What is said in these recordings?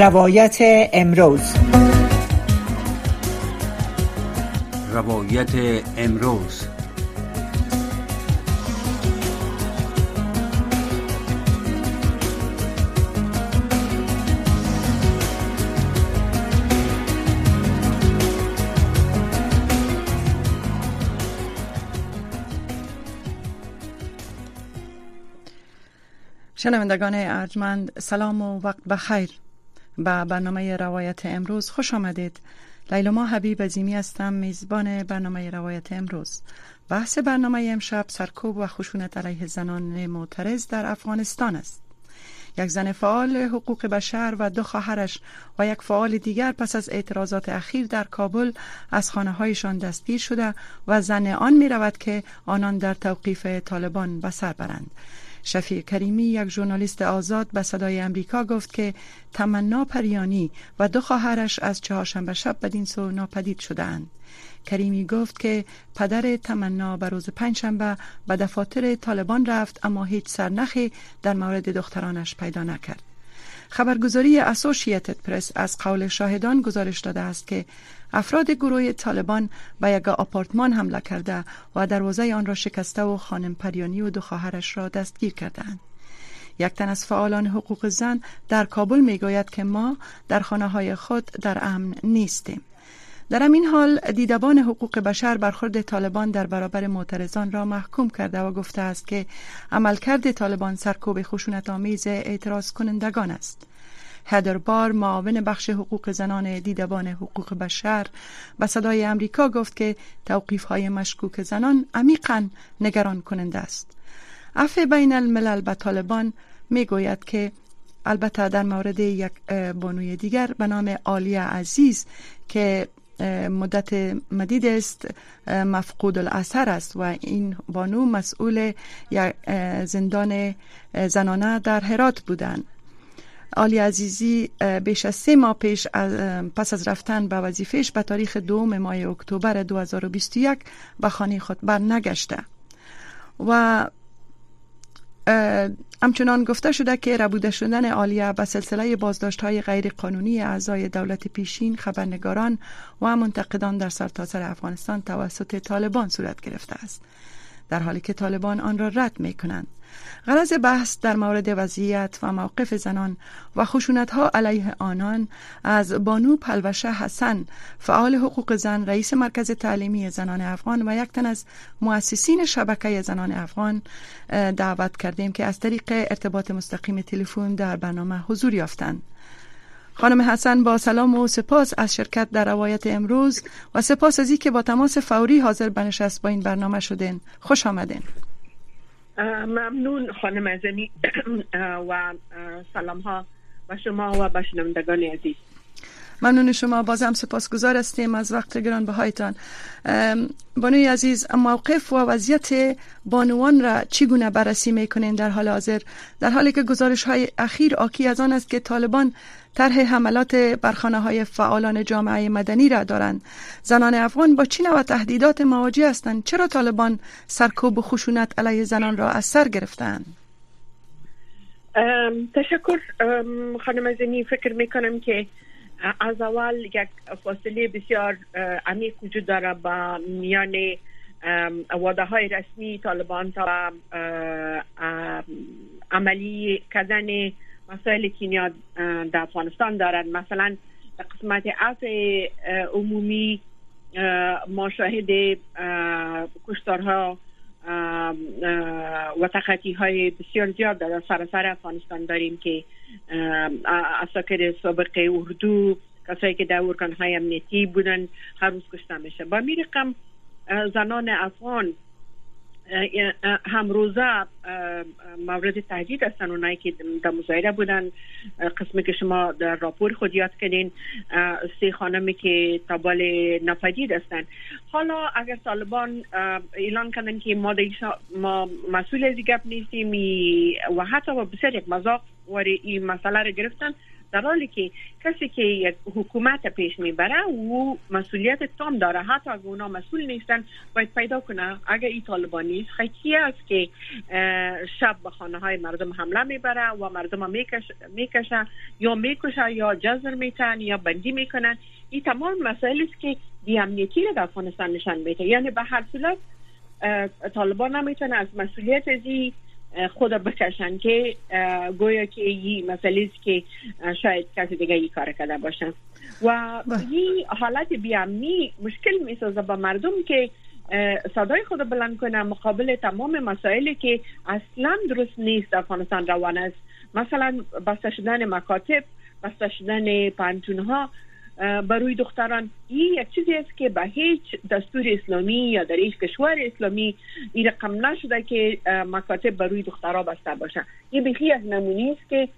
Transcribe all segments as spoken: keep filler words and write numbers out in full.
روایت امروز. روایت امروز. شنوندگان ارجمند، سلام و وقت بخیر. به برنامه روایت امروز خوش آمدید. لیلا حبیب عظیمی هستم، میزبان برنامه روایت امروز. بحث برنامه امشب سرکوب و خشونت علیه زنان معترض در افغانستان است. یک زن فعال حقوق بشر و دو خواهرش و یک فعال دیگر پس از اعتراضات اخیر در کابل از خانه هایشان دستگیر شده و زن آن می رود که آنان در توقیف طالبان به سر برند. شفیع کریمی، یک ژورنالیست آزاد، به صدای امریکا گفت که تمنا پریانی و دو خواهرش از چهارشنبه شب بدین سو ناپدید شده‌اند. کریمی گفت که پدر تمنا به روز پنجشنبه به دفاتر طالبان رفت اما هیچ سرنخی در مورد دخترانش پیدا نکرد. خبرگزاری اسوسییتد پرس از قول شاهدان گزارش داده است که افراد گروه طالبان به یک آپارتمان حمله کرده و دروازه آن را شکسته و خانم پریانی و دو خواهرش را دستگیر کردند. یک تن از فعالان حقوق زن در کابل می گوید که ما در خانه های خود در امن نیستیم. در این حال دیدبان حقوق بشر برخورد طالبان در برابر معترضان را محکوم کرده و گفته است که عملکرد طالبان سرکوب خشونت آمیز اعتراض کنندگان است. هدر بار، معاون بخش حقوق زنان دیدبان حقوق بشر، به صدای امریکا گفت که توقیف های مشکوک زنان عمیقاً نگران کننده است. عفو بین الملل به طالبان می گوید که البته در مورد یک بانوی دیگر به نام عالیه عزیز که مدت مدید است مفقود الاثر است و این بانو مسئول یک زندان زنانه در هرات بودند. عالی عزیزی بیش از سه ماه پیش پس از رفتن به وظیفهش به تاریخ دوم ماه اکتبر دو هزار و بیست و یک به خانه خود برنگشته و همچنان گفته شده که ربوده شدن عالیه به سلسله بازداشت‌های غیر قانونی اعضای دولت پیشین، خبرنگاران و منتقدان در سرتاسر افغانستان توسط طالبان صورت گرفته است، در حالی که طالبان آن را رد می‌کنند. غرض بحث در مورد وضعیت و موقف زنان و خشونت‌ها علیه آنان از بانو پلوشه حسن، فعال حقوق زن، رئیس مرکز تعلیمی زنان افغان و یک تن از مؤسسین شبکه زنان افغان دعوت کردیم که از طریق ارتباط مستقیم تلفن در برنامه حضور یافتند. خانم حسن، با سلام و سپاس از شرکت در روایت امروز و سپاس از اینکه با تماس فوری حاضر به نشست با این برنامه شدین. خوش آمدین. ممنون خانم عزیزی و سلام ها به شما و به شنوندگان عزیز. ممنون شما، بازم سپاسگزار هستیم از وقت گرانبهایتان. بانوی عزیز، موقف و وضعیت بانوان را چگونه بررسی میکنین در حال حاضر، در حالی که گزارش های اخیر آکی از آن است که طالبان طرح حملات بر خانه های فعالان جامعه مدنی را دارند؟ زنان افغان با چه نوع تهدیدات مواجه هستند؟ چرا طالبان سرکوب و خشونت علیه زنان را از سر گرفتند؟ تشکر خانم عزیزی. فکر میکنم که از اول یک فاصله بسیار عمیق وجود داره با میان وعده های رسمی طالبان تا عملی کردن مسائل که در افغانستان دارد. مثلا در قسمت عفو عمومی ما شاهد کشتارها و تخطی های بسیار زیاد در سراسر افغانستان داریم که اساکر سابق اردو، کسایی که در ارگان های امنیتی بودن، هر روز کشته میشه. با می رقم زنان افغان هم روزه مورد تهدید هستن. اونایی که در مظاهره بودن، قسمی که شما در راپور خود یاد کردین، سه خانمی که تابال ناپدید هستن. حالا اگر طالبان اعلان کردن که ما ما مسئول از گپ نیستیم و حتی با بسیار یک مذاق وری این مسئله را گرفتن، در حالی که کسی که یک حکومت پیش میبره و مسئولیت تام داره، حتی اگه اونا مسئول نیستن باید پیدا کنه اگه این طالبان نیست خیلی است که شب به خانه های مردم حمله میبره و مردم میکشه میکشه یا میکشه یا جزر میتن یا بندی میکنن. این تمام مسائل است که بی امنیتی رو در افغانستان نشان میده. یعنی به هر صورت طالبان نمیتونه از مسئولیت ازی خود بکشن که گویا که این مسئله است که شاید کسی دیگه این کار کرده باشه و این حالت بیامنی مشکل میسازه به مردم که صدای خود بلند کنه مقابل تمام مسائلی که اصلا درست نیست در افغانستان روان است. مثلا بسته شدن مکاتب، بسته شدن پانتونها برای دختران، این یک چیزی است که به هیچ دستور اسلامی یا در هیچ کشور اسلامی این رقم نشده که مکاتب برای دخترها بسته باشه. این بخی از نمونه است که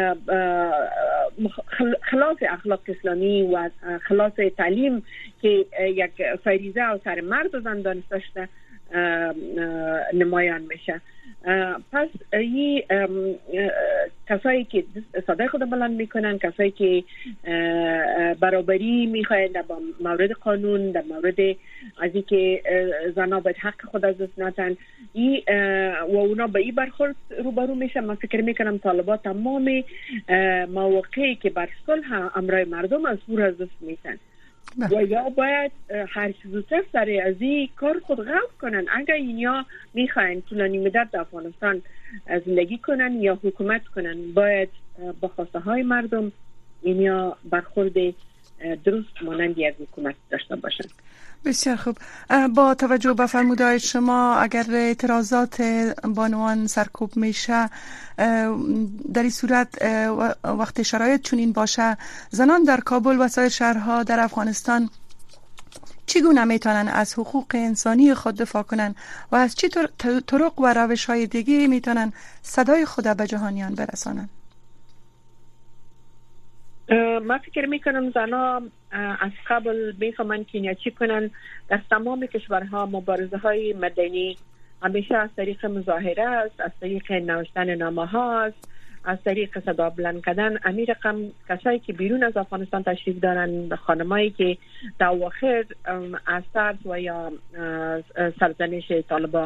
خلاف اخلاق اسلامی و خلاف تعلیم که یک فریضه و سر مرد و زن دانسته شده نمایان میشه. پس این کسایی که صدای خود بلند میکنن، کسایی که برابری میخواهند در مورد قانون، در مورد از این که زنها باید حق خود از دست ندن و اونا به این برخورد روبرو میشن، من فکر میکنم طالبان تمام مواقعی که بر صلح امرای مردم از فور از دست میتن و یا باید هر چیز زودتر سر از این کار خود غلط کنن. اگر اینیا میخواین طولانی مدت در افغانستان زندگی کنن یا حکومت کنن، باید با خواسته های مردم اینیا برخورد درست مانند یک حکومت داشته باشن. بسیار خوب. با توجه به فرمودهای شما، اگر اعتراضات بانوان سرکوب میشه، در این صورت وقت شرایط چنین باشه، زنان در کابل و سایر شهرها در افغانستان چگونه میتونن از حقوق انسانی خود دفاع کنن و از چی طرق و روش های دیگه میتونن صدای خود به جهانیان برسانن؟ من فکر میکنم زنها از قبل میفهمن که چی کنن. در تمام کشورها مبارزه های مدنی همیشه از طریق مظاهره است، از طریق نوشتن نامه هاست، از طریق صدا بلند کردن. امیر رقم کسایی که بیرون از افغانستان تشریف دارن، خانمایی که در اواخر از ترس و یا سرزنش طالبان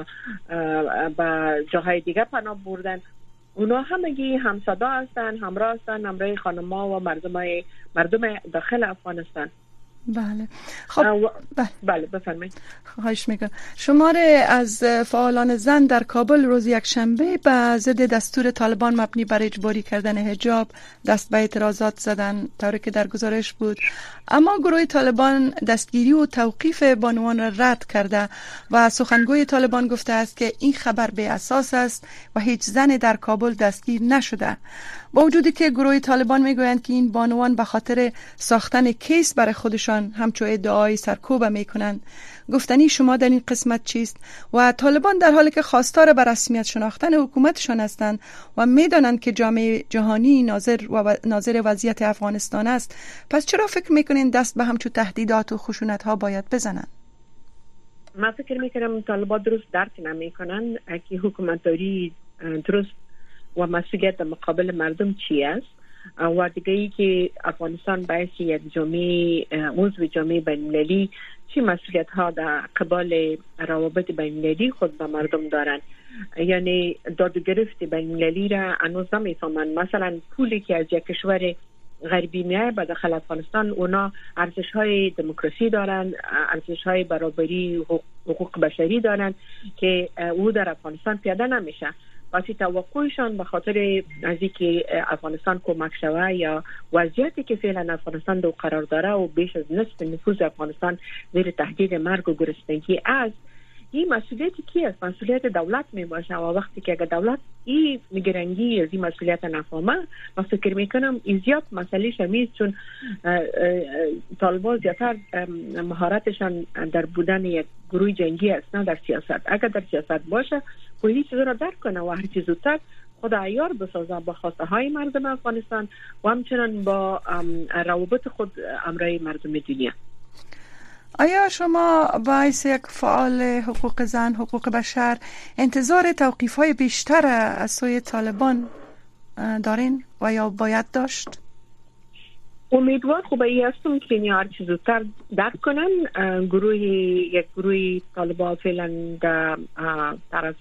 به جاهای دیگه پناه بردن، اونا همگی هم صدا هستن، همراه هستن، همراه خانم‌ها و مردم مردم داخل افغانستان. بله. خب بله بله بفرمایید. خواهش میکنم. شماره از فعالان زن در کابل روز یک شنبه به ضد دستور طالبان مبنی بر اجباری کردن حجاب دست به اعتراضات زدن، طوری که در گزارش بود. اما گروه طالبان دستگیری و توقیف بانوان را رد کرده و سخنگوی طالبان گفته است که این خبر بی اساس است و هیچ زن در کابل دستگیر نشده. با وجودی که گروه طالبان میگویند که این بانوان به خاطر ساختن کیس برای خودشان همچو ادعای سرکوب میکنند، گفتنی شما در این قسمت چیست؟ و طالبان در حالی که خواستار به رسمیت شناختن حکومتشان هستند و میدانند که جامعه جهانی ناظر و ناظر وضعیت افغانستان است، پس چرا فکر میکنین دست به همچو تهدیدات و خشونت ها باید بزنند؟ من فکر میکنم طالبان درست درک نمیکنن که حکومتداری درست و مسئولیت مقابل مردم چی است و دیگه ای که افغانستان باید یک جامعه عضو جامعه بین‌المللی چی مسئولیت ها در قبال روابط بین‌المللی خود به مردم دارن. یعنی داد و گرفت بین‌المللی را هنوز نمیفهمن. مثلا پولی که از یک کشور غربی میاد به داخل افغانستان، اونا ارزش های دموکراسی دارن، ارزش های برابری حقوق بشری دارن که او در افغانستان پیاده نمیشه. واسه توقعشان به خاطر از اینکه افغانستان کمک شوه یا وضعیتی که فعلا افغانستان دو قرار داره و بیش از نصف نفوذ افغانستان زیر تهدید مرگ و گرسنگی است، این مسئولیتی کی است؟ مسئولیت دولت می باشه و وقتی که اگر دولت این نگرانگی از این مسئولیت نفهمه، من فکر میکنم این زیاد مسئله شمیز، چون طالبان زیادتر مهارتشان در بودن یک گروه جنگی است نه در سیاست. اگر در سیاست باشه کلی چیز را درک کنه و هر چیز زودتر خود عیار بسازه با خواسته های مردم افغانستان و همچنان با روابط خود امرای مردم دنیا. آیا شما باعث یک فعال حقوق زن، حقوق بشر، انتظار توقیف های بیشتر از سوی طالبان دارین و یا باید داشت؟ امیدوار خوبایی هستم که این هر چیز زودتر درک کنن. گروه یک گروه طالبان فعلا در طرف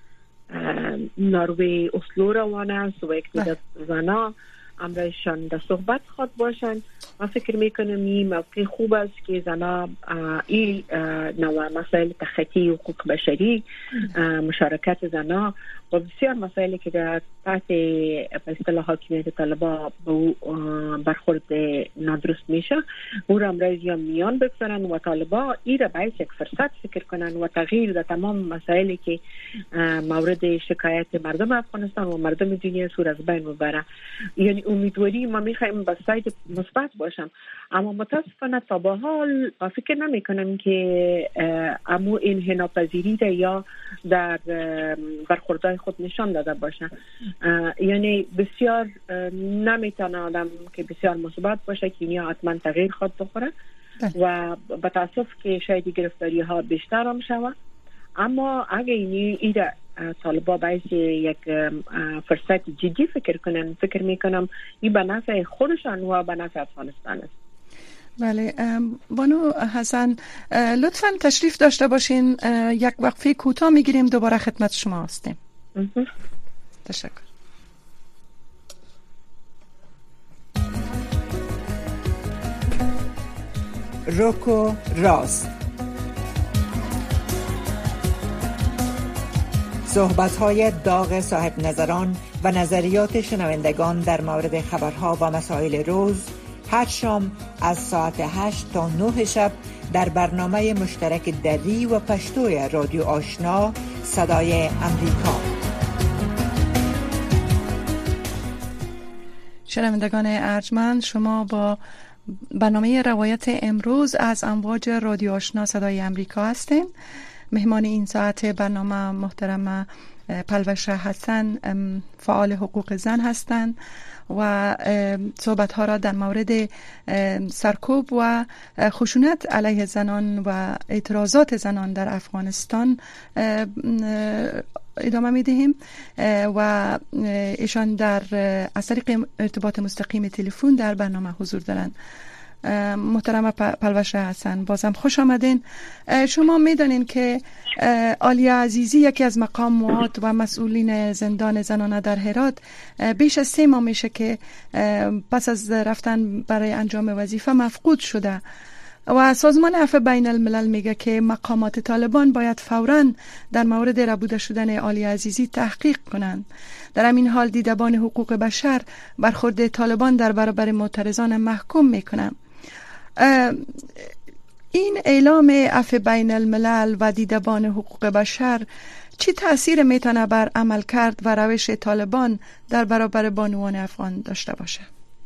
نروژ اسلو روانه است و یک تعداد زنا امرایشان در صحبت خواد باشن. من فکر میکنم این موقع خوب است که زنا این نوع مسائل تخطی حقوق بشری، مشارکت زنا و بسیار مسائلی که در تحت به اصطلاح حاکمیت طالبان به برخورد نادرست میشه او را امروز یا میان بگذارن و طالبان این را باید یک فرصت فکر کنن و تغییر در تمام مسائلی که مورد شکایت مردم افغانستان و مردم دنیا سور از بین ببره. یعنی امیدواری ما میخوایم به ساید مثبت باشم، اما متاسفانه تا به حال فکر نمی کنم که امو انحناپذیری را یا در برخوردهای خود نشان داده باشه. یعنی بسیار نمیتونه آدم که بسیار مثبت باشه که اینیا حتما تغییر خود بخوره و به تاسف که شاید گرفتاری ها بیشتر هم شود. اما اگه اینی ایره طالبا باید یک فرصت جدی فکر کنن، فکر میکنم این به نفع خودشان و به نفع افغانستان است. بله بانو حسن لطفاً تشریف داشته باشین، یک وقفه کوتاه میگیریم دوباره خدمت شما هستیم. تشکر. روکو راست، صحبت‌های داغ صاحب نظران و نظریات شنوندگان در مورد خبرها و مسائل روز، هر شام از ساعت هشت تا نه شب در برنامه مشترک دری و پشتوی رادیو آشنا صدای امریکا. شنوندگان ارجمند، شما با برنامه روایت امروز از امواج رادیو آشنا صدای امریکا هستیم. مهمان این ساعت برنامه محترم پلوشه حسن، فعال حقوق زن هستند و صحبت ها را در مورد سرکوب و خشونت علیه زنان و اعتراضات زنان در افغانستان ادامه می دهیم و ایشان در از طریق ارتباط مستقیم تلفن در برنامه حضور دارند. محترم پلوشه حسن، بازم خوش آمدین. شما میدانین که آلیا عزیزی یکی از مقامات و مسئولین زندان زنانه در هرات بیش از سه ماه میشه که پس از رفتن برای انجام وظیفه مفقود شده و سازمان عفو بین الملل میگه که مقامات طالبان باید فوراً در مورد ربوده شدن آلیا عزیزی تحقیق کنند. در همین حال دیدبان حقوق بشر برخورد طالبان در برابر معترضان محکوم میکنند. این اعلام عفو بین الملل و دیدبان حقوق بشر چی تأثیر میتونه بر عملکرد و روش طالبان در برابر بانوان افغان داشته باشه؟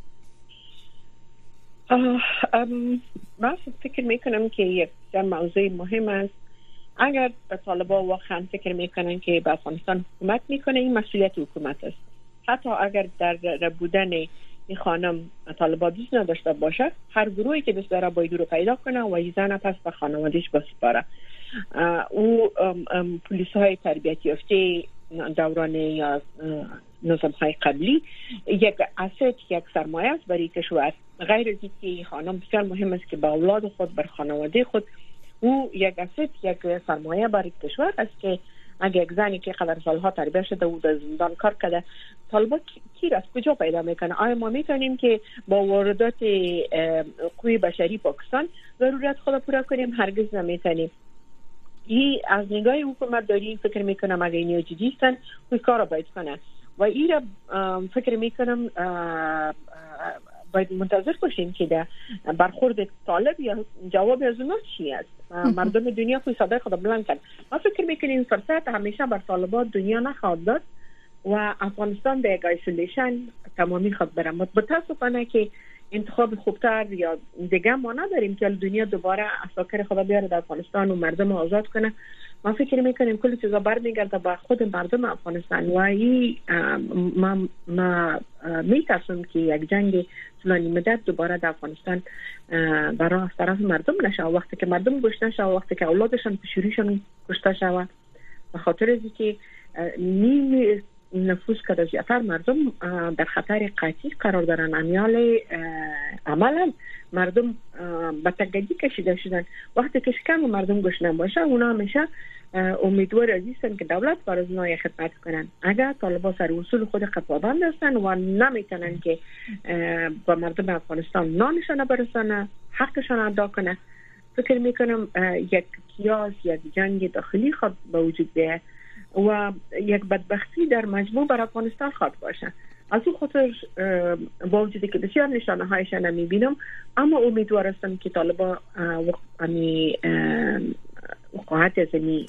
من فکر میکنم که یک موضوع مهم است. اگر به طالبان واقعا فکر میکنن که به افغانستان حکومت میکنه، این مسئولیت حکومت است. حتی اگر در ربودن این خانم طالبان دوست نداشته باشه، هر گروهی که دوست داره باید رو پیدا کنه و این زن پس به خانوادهش بسپاره. او پلیس های تربیتی یافته دوران یا نظام های قبلی یک اسید، یک سرمایه است برای کشور. غیر از اینکه خانم بسیار مهم است که با اولاد خود، بر خانواده خود، او یک اسید، یک سرمایه برای کشور است که اگه یک زنی که قدر سالها تربیت شده و در زندان کار کرده، طالبان کی را از کجا پیدا میکنه؟ آیا ما میتونیم که با واردات حقوق بشری پاکستان ضرورت خود پورا کنیم؟ هرگز نمیتونیم. این از نگاه حکومت داری فکر میکنم اگه اینو جدی هستن کوی کار را باید کنن و این را فکر میکنم باید منتظر باشیم که در برخورد طالب یا جواب از اونا چی است. مردم دنیا خود صدای خود بلند کرد. ما فکر میکنیم این فرصت همیشه بر طالبان دنیا نخواهد داد و افغانستان به یک ایسولیشن تمامی خود بره. متاسفانه که انتخاب خوبتر یا دیگه ما نداریم که دنیا دوباره اساکر خود بیاره در افغانستان و مردم آزاد کنه. ما فکر میکنیم کلی چیزا برمیگرده به خود مردم افغانستان و این ما, ما میترسم که یک جنگ طولانی مدت دوباره در افغانستان برای از طرف مردم نشه. وقتی که مردم کشته نشه، وقتی که اولادشان پشوریشان کشته شود، به خاطر از اینکه نیم نفوس که زیاتر مردم در خطر قطعی قرار دارن. امیال عملا مردم به تگدی کشیده شدن. وقتی که کم مردم گشنه باشه اونا همیشه امیدوار عزیزن که دولت برای اونها خدمت کنن. اگر طالبان سر اصول خود پابند هستن و نمیتونن که با مردم افغانستان نانشان برسانه، حقشان ادا کنه، فکر میکنم یک کیاس، یک جنگ داخلی خود به وجود بیاید و یک بدبختی در مجموع بر افغانستان خواهد باشه. از اون خاطر با وجودی که بسیار نشانه هایش نمیبینم، اما امیدوار هستم که طالبان امی وقاحت از این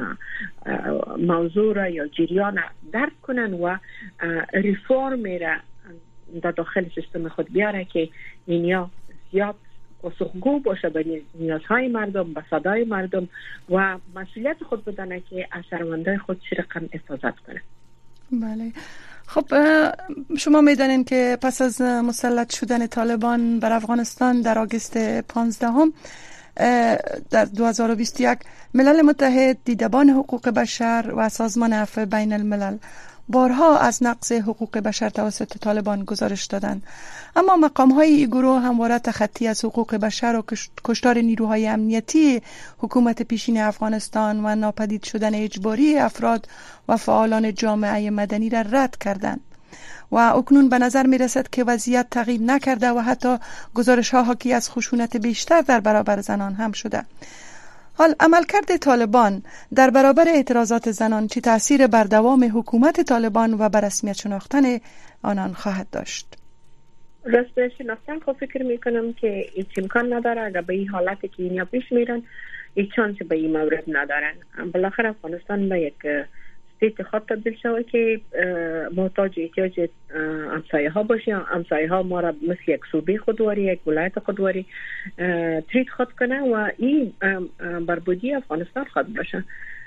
موضوع را یا جریان درک کنن و ریفورم را در داخل سیستم خود بیاره که اینیا زیاد پاسخگو باشه به نیازهای مردم، به صدای مردم و مسئولیت خود بدانه که از شهروندان خود چه رقم حفاظت کنه. بله. خب شما میدانین که پس از مسلط شدن طالبان بر افغانستان در آگوست پانزدهم در دو هزار و بیست و یک ملل متحد، دیدبان حقوق بشر و سازمان عفو بین الملل بارها از نقض حقوق بشر توسط طالبان گزارش دادند، اما مقام‌های این گروه همواره تخطی از حقوق بشر و کشتار نیروهای امنیتی حکومت پیشین افغانستان و ناپدید شدن اجباری افراد و فعالان جامعه مدنی را رد کردند و اکنون به نظر می رسد که وضعیت تغییر نکرده و حتی گزارش ها حاکی از خشونت بیشتر در برابر زنان هم شده. حال عملکرد طالبان در برابر اعتراضات زنان چه تأثیر بر دوام حکومت طالبان و بر رسمیت شناختن آنان خواهد داشت؟ رسمیت شناختن خب فکر می کنم که هیچ امکان نداره. اگر به این حالتی که اینیا پیش میرن هیچ چانسی به این مورد ندارن. بالاخره افغانستان به یک استیت خود تبدیل شده که محتاج احتیاج همسایه ها باشه. همسایه ها ما را مثل یک صوبه خودواری، یک ولایت خودواری تریت خود کنه و این بربودی افغانستان خود باشه.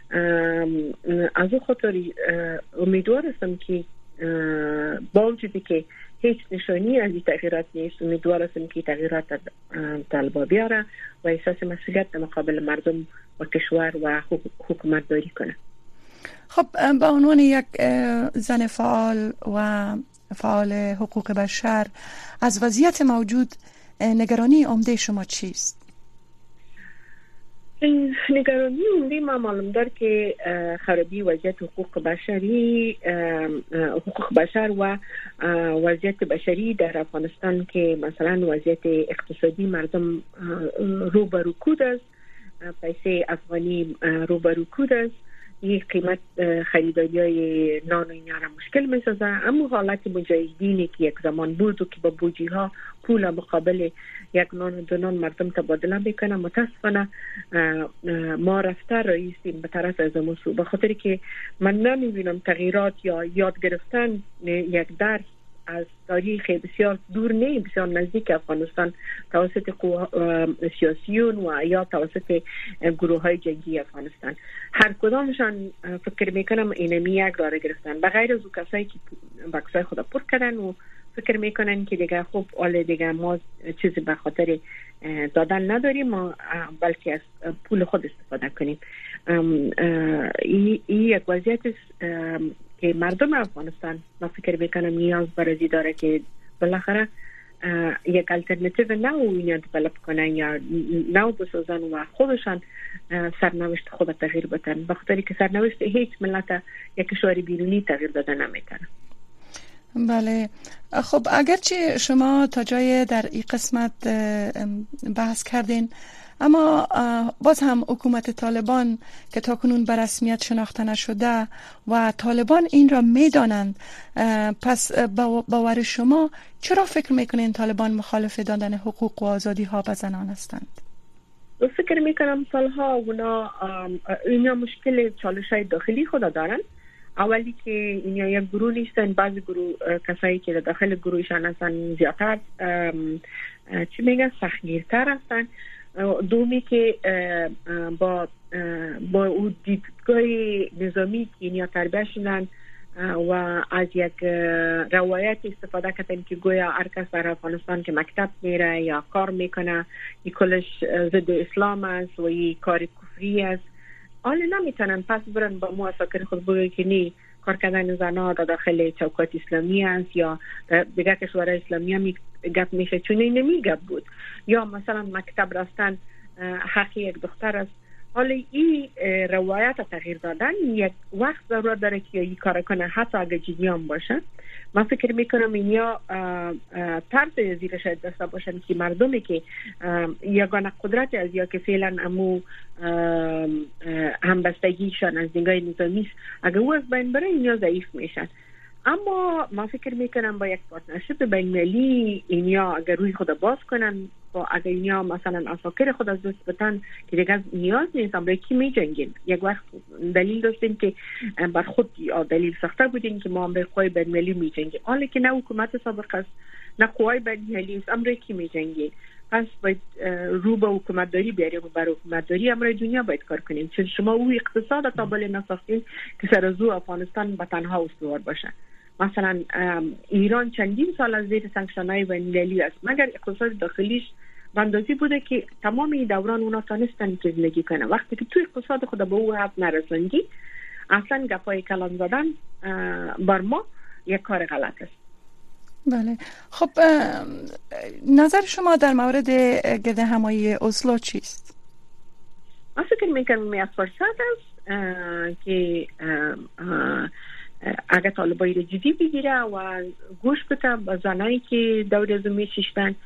از اون خاطر امیدوار هستم که با وجودی که هیچ نشانی از این تغییرات نیست، امیدوار هستم که تغییرات طالبان بیاره و احساس مسئولیت در مقابل مردم و کشور و حکومت داری کنه. خب به عنوان یک زن فعال و فعال حقوق بشر از وضعیت موجود نگرانی عمده شما چیست؟ نگرانی عمده ما معلوم دار که خرابی وضعیت حقوق بشری حقوق بشر و وضعیت بشری در افغانستان که مثلا وضعیت اقتصادی مردم رو به رکود است، پیسه افغانی رو به رکود است، این قیمت خریداری های نان و اینا را مشکل می سازه. اما حالت مجاهدینی که یک زمان بود و که با بوجی ها پول مقابل یک نان و دو نان مردم تبادله میکنه، متاسفانه ما رفته رئیسیم به طرف از موضوع، به خاطر که من نمیبینم تغییرات یا یاد گرفتن یک درس از تاریخ بسیار دور نه بسیار نزدیک افغانستان توسط سیاسیون و یا توسط گروه های جنگی افغانستان. هر کدامشان فکر میکنم اینمی یک راه گرفتن، بغیر از او کسایی که بکسای خدا پر کردن و فکر میکنن که دیگه خوب آله دیگه ما چیزی به خاطر دادن نداریم، ما بلکه از پول خود استفاده کنیم. این یک وضعیت که مردم افغانستان ما فکر میکنم نیاز برای داره که بالاخره یک الټرناتیو نو اینا دیولپ کنن یا نو بسازن و خودشان سرنوشت خود تغییر بدن، به خاطر که سرنوشت هیچ ملت یک کشور بیرونی تغییر دادن نمیتونه. بله. خب اگرچه شما تا جای در این قسمت بحث کردین، اما باز هم حکومت طالبان که تاکنون به رسمیت شناخته نشده و طالبان این را میدانند، پس باور شما چرا فکر میکنین طالبان مخالف دادن حقوق و آزادی ها به زنان هستند؟ فکر میکنم سالها اونا اینا مشکل چالش های داخلی خود دارن. اولی که اینا یک گروه نیستن، بعضی گروه کسایی که داخل گروهشان هستن زیادتر چی میگن سختگیرتر هستن. دومی که با با اون دیدگاه نظامی که اینا تربیت شدن و از یک روایت استفاده کردن که گویا هر کس در افغانستان که مکتب میره یا کار میکنه این کلش ضد اسلام است و این کار کفری است، حالا نمیتونن پس برن با موافقه خود بگوی که نی کار کردن زنها در داخل چوکات اسلامی است یا دیگر کشورهای اسلامی هم گپ میشه، چون این نمی گپ بود. یا مثلا مکتب رفتن حق یک دختر است. حالا این روایت تغییر دادن یک وقت ضرورت داره که این کار کنه، حتی اگه جدی هم باشه. من فکر میکنم اینیا طرز زیر شاید دسته باشن که مردمی که یگانه قدرت از یا که فعلا امو همبستگیشان از نگاه نظامی اگه او از بین بره اینیا ضعیف میشن. اما من فکر میکنم با یک پارتنرشیپ بین المللی اینیا اگر روی خود باز کنن، با اگر اینیا مثلا اساکر خود از دست بتن که دیگه نیاز نیست امریکی می جنگین. یک وقت دلیل داشتیم که بر خود دلیل ساخته بودیم که ما امریکای بین المللی می جنگیم، حالا که نه حکومت سابق است نه قوای بین المللی است، امریکی می جنگین. پس باید رو به حکومت داری بیاریم و بر حکومت داری امروی دنیا باید کار کنیم، چون شما او اقتصاد تا بالا نساختین که سر از او افغانستان به تنها استوار باشه. مثلا ایران چندین سال از زیر سانکشن‌های بین‌المللی است، مگر اقتصاد داخلیش بندازی بوده که تمام این دوران اونا تانستن که زندگی کنه. وقتی که تو اقتصاد خود به او حد نرسوندی، اصلا گپای کلان زدن بر ما یک کار غلط است. بله. خب نظر شما در مورد گرد همایی اسلو چیست؟ من فکر میکنم یک فرصت است که اگر طالبایی رو جدی بگیره و گوش بده به زنایی که دور از میشیشتن،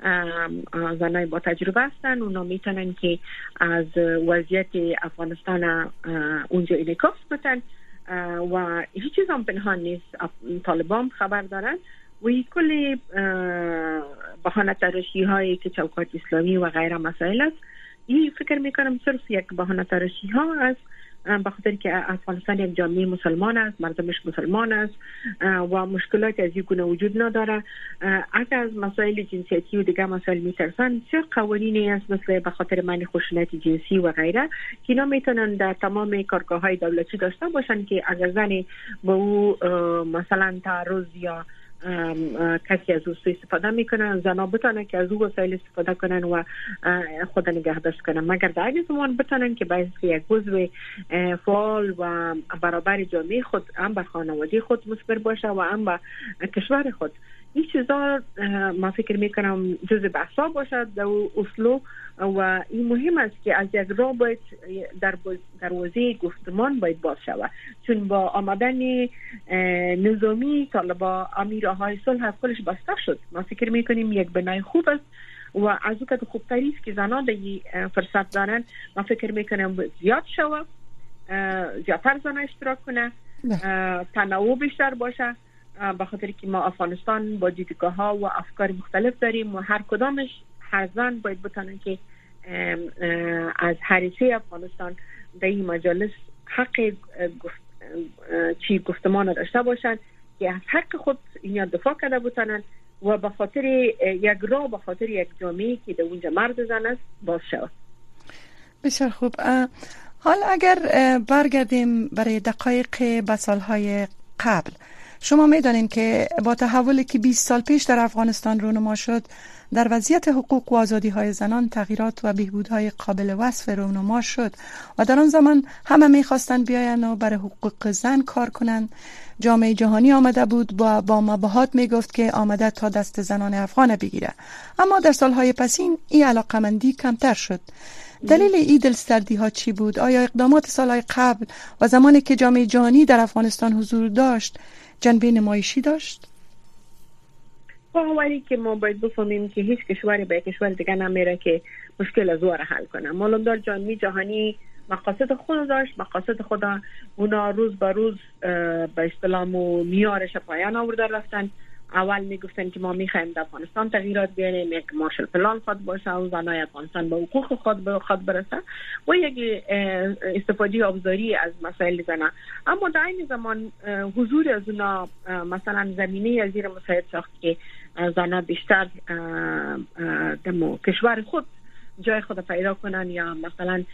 زنای با تجربه هستن، اونا میتونن که از وضعیت افغانستان اونجا انعکاس بدن و هیچ چیز هم پنهان نیست. طالبان خبر دارن و این کلی بهانه تراشی هایی که چوکات اسلامی و غیره مسائل است، این فکر میکنم صرف یک بهانه تراشی ها است، به خاطر که افغانستان یک جامعه مسلمان است، مردمش مسلمان است و مشکلات از این گونه وجود نداره. اگر از مسائل جنسیتی و دیگر مسائل میترسن، چه قوانینی است مثل به خاطر معنی خشونت جنسی و غیره که اینا میتونن در تمام کارگاه‌های دولتی داشته باشن که اگر زنی با او مثلا تعرض یا کسی از او سوء استفاده میکنن، زنا بتانن که از او وسایل استفاده کنن و خود نگهداشت کنن، مگر در این زمان بتانن که باید یک عضو فعال و برابر جامعه خود هم به خانواده خود مثمر باشه و هم به کشور خود. این چیزا ما فکر میکنم جزء بحثا باشد در اسلو و این مهم است که از یک راه باید در دروازه گفتمان باید باز شود، چون با آمدن نظامی طالبا امیرهای صلح کلش بسته شد. ما فکر میکنیم یک بنای خوب است و از او که خوبتری است که زنان در فرصت دارن. ما فکر میکنم زیاد شود، زیادتر زن اشتراک کنه، تنوع بیشتر باشه، به خاطر که ما افغانستان با دیدگاه ها و افکار مختلف داریم و هر کدامش هر زن باید بتونن که از حریصه افغانستان در این مجالس حق گفت چی گفتمان داشته باشن که از حق خود اینا دفاع کرده بتونن و به خاطر یک راه، به خاطر یک جامعه که در اونجا مرد زن است باز شود. بسیار خوب. حال اگر برگردیم برای دقایق به سالهای قبل، شما میدانید که با تحولی که بیست سال پیش در افغانستان رونما شد، در وضعیت حقوق و آزادی های زنان تغییرات و بهبودهای قابل وصف رونما شد و در آن زمان همه میخواستند بیاین و برای حقوق زن کار کنند. جامعه جهانی آمده بود با با مباهات میگفت که آمده تا دست زنان افغان بگیره، اما در سالهای پسین این علاقمندی کمتر شد. دلیل این دلستردی ها چی بود؟ آیا اقدامات سالهای قبل و زمانی که جامعه جهانی در افغانستان حضور داشت جنبه نمایشی داشت؟ اولی که ما باید بفهمیم که هیچ کشوری به کشور دیگه نمیره که مشکل از او را حل کنه. معلوم دار جامعه جهانی مقاصد خود داشت، مقاصد خدا اونا روز به روز به اصطلاح میارش پایان آورده رفتن. اول میگفتن که ما میخوایم در افغانستان تغییرات بیاریم، یک مارشال پلان خود باشه و زنای افغانستان به حقوق خود به خود برسه و یک استفاده ابزاری از مسائل زنان. اما در این زمان حضور از اونا مثلا زمینه از زیر مساعد ساخت که زنان بیشتر در کشور خود جای خود پیدا کنن یا مثلا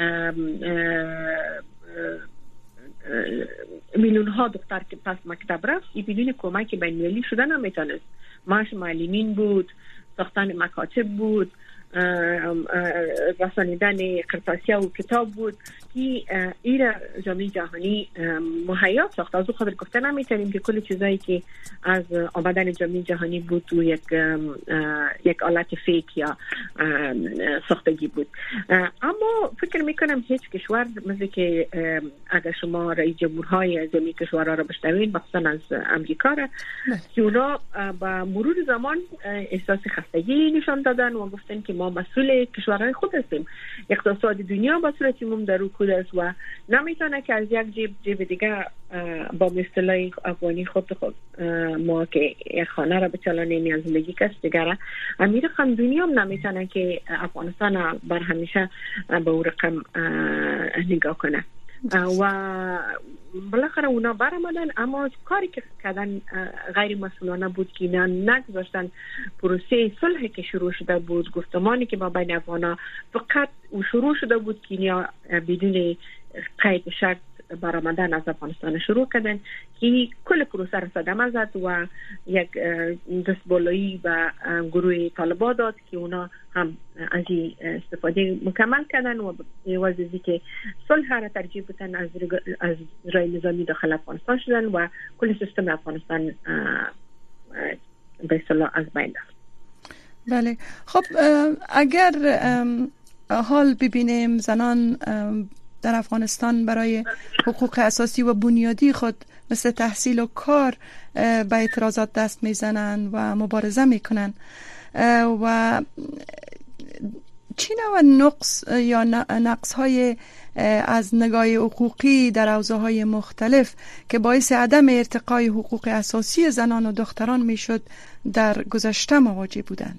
میلیون ها دختر که پس مکتب رفت ای بدون کمک بین‌المللی شدن نمیتونست. معاش معلمین بود، ساختن مکاتب بود، رسانیدن قرطاسیه و کتاب بود که ایره جامعه جهانی مهیا ساخت. از اون خاطر گفته نمیتونیم که کل چیزایی که از آمدن جامعه جهانی بود تو یک یک آلت فیک یا ساختگی بود. اما فکر میکنم هیچ کشور مثل که اگر شما رئیس جمهورهای زمین کشورها را بشنوید مخصوصا از امریکا را که اونا با مرور زمان احساس خستگی نشان دادن و گفتن که ما مسئول کشورهای خود هستیم، اقتصاد دنیا با صورت عموم در رکود است و نمیتونه که از یک جیب جیب دیگه با اصطلاح افغانی خود خود ما که یک خانه را بچلانیم یا زندگی کس دیگره. امیر خم دنیا هم نمیتونه که افغانستان بر همیشه به او رقم نگاه کنه و بالاخره اونا برآمدن، اما کاری که کردن غیر مسئولانه بود که نه نگذاشتن پروسه صلح که شروع شده بود، گفتمانی که با بین افغانا فقط او شروع شده بود که نیا بدون قید شرط برآمدن از افغانستان شروع کردن که کل پروسه را صدمه زد و یک دستبالایی و گروه طالبان داد که اونا هم از استفاده مکمل کردن و واسه که صلح را ترجیح بدن از از رای نظامی داخل افغانستان شدن و کل سیستم افغانستان به اصطلاح از بین رفت. بله، خب اگر حال ببینیم زنان در افغانستان برای حقوق اساسی و بنیادی خود مثل تحصیل و کار به اعتراضات دست میزنن و مبارزه میکنن و چی نوع نقص یا نقص های از نگاه حقوقی در حوزه‌های مختلف که باعث عدم ارتقای حقوق اساسی زنان و دختران میشد در گذشته مواجه بودند؟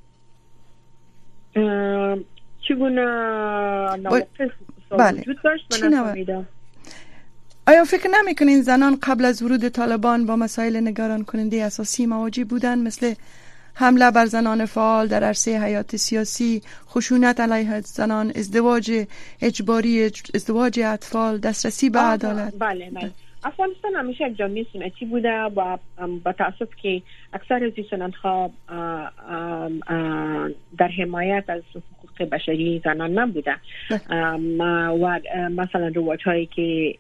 چگونه نواقص بله. وجود داشت؟ من آیا فکر نمی‌کنین زنان قبل از ورود طالبان با مسائل نگران کننده اساسی مواجه بودند، مثل حمله بر زنان فعال در عرصه حیات سیاسی، خشونت علیه زنان، ازدواج اجباری، ازدواج اطفال، دسترسی به عدالت؟ بله بله. افغانستان همیشه یک جامعه سنتی بوده و با تأسف که اکثر از سنت‌ها در حمایت از حقوق بشری زنان نبوده و مثلا رواج‌هایی که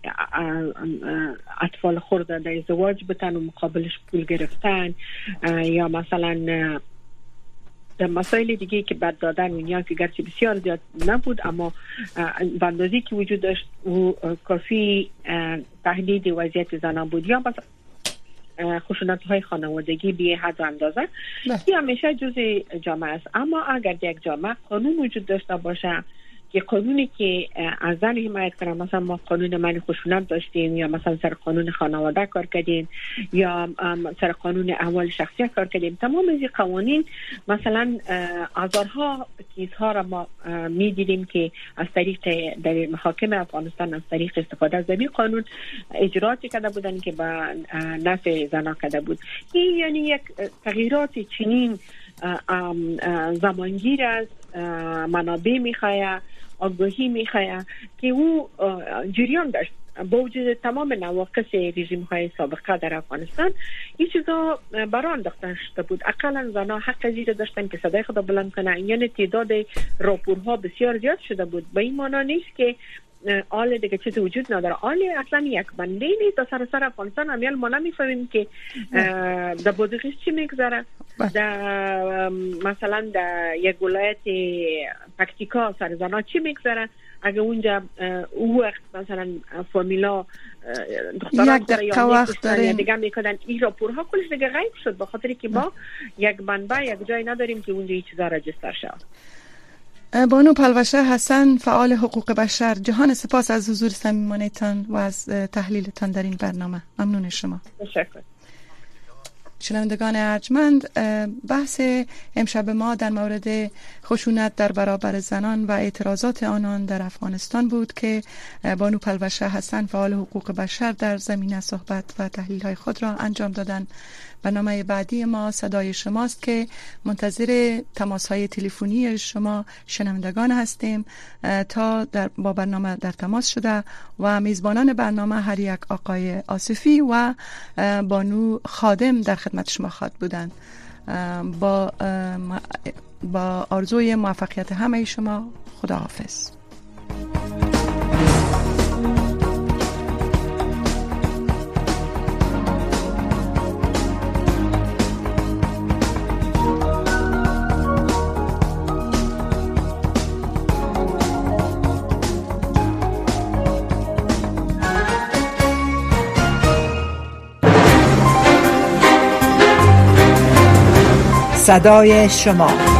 اطفال خرد در ازدواج بتن و مقابلش پول گرفتن یا مثلا در مسائل دیگه که بد دادن و که گرچه بسیار زیاد نبود اما بندازی که وجود داشت و کافی تهدید وضعیت زنان بود یا بس خشونت های خانوادگی بی حد و اندازه که همیشه جزء جامعه است. اما اگر یک جامعه قانون وجود داشته باشه که قانونی که از زن حمایت کنه، مثلا ما قانون من خشونت داشتیم یا مثلا سر قانون خانواده کار کردیم یا سر قانون احوال شخصی کار کردیم، تمام این قوانین مثلا هزارها کیس‌ها را ما می‌دیدیم که از طریق در محاکم افغانستان از طریق استفاده از این قانون اجرات کرده بودن که با نفع زنان کرده بود. این یعنی یک تغییرات چنین زمانگیر است، منابع میخواه، آگاهی میخواه که او جریان داشت با وجود تمام نواقص رژیم های سابقه در افغانستان. این چیزا برای انداختن شده بود. اقلا زنها حق زیر داشتن که صدای خود بلند کنن، یعنی تعداد راپورها بسیار زیاد شده بود. به این معنی نیست که آل دیگه چیزی وجود نداره. آل اصلا یک بنده نیست. در سراسر افغانستان همیال ما نمیفهمیم که در بادغیس چی میگذره، در مثلا در یک ولایت پکتیکا سر زنها چی میگذره. اگه اونجا او وقت مثلا فامیلا دختران یک دقیقه وقت داریم دیگه میکنن، این راپورها کلش دیگه غیب شد به خاطر که ما یک منبع یک جای نداریم که اونجا این چیزا رجستر شد. بانو پلوشه حسن، فعال حقوق بشر، جهان سپاس از حضور صمیمانه‌تان و از تحلیلتان در این برنامه. ممنون شما. تشکر. شنوندگان ارجمند، بحث امشب ما در مورد خشونت در برابر زنان و اعتراضات آنان در افغانستان بود که بانو پلوشه حسن، فعال حقوق بشر، در زمینه صحبت و تحلیل های خود را انجام دادند. برنامه بعدی ما صدای شماست که منتظر تماس های تلفنی شما شنوندگان هستیم تا در با برنامه در تماس شده و میزبانان برنامه هر یک آقای آصفی و بانو خادم در خدمت شما خواهد بودند. با با آرزوی موفقیت همه شما، خداحافظ. صدای شما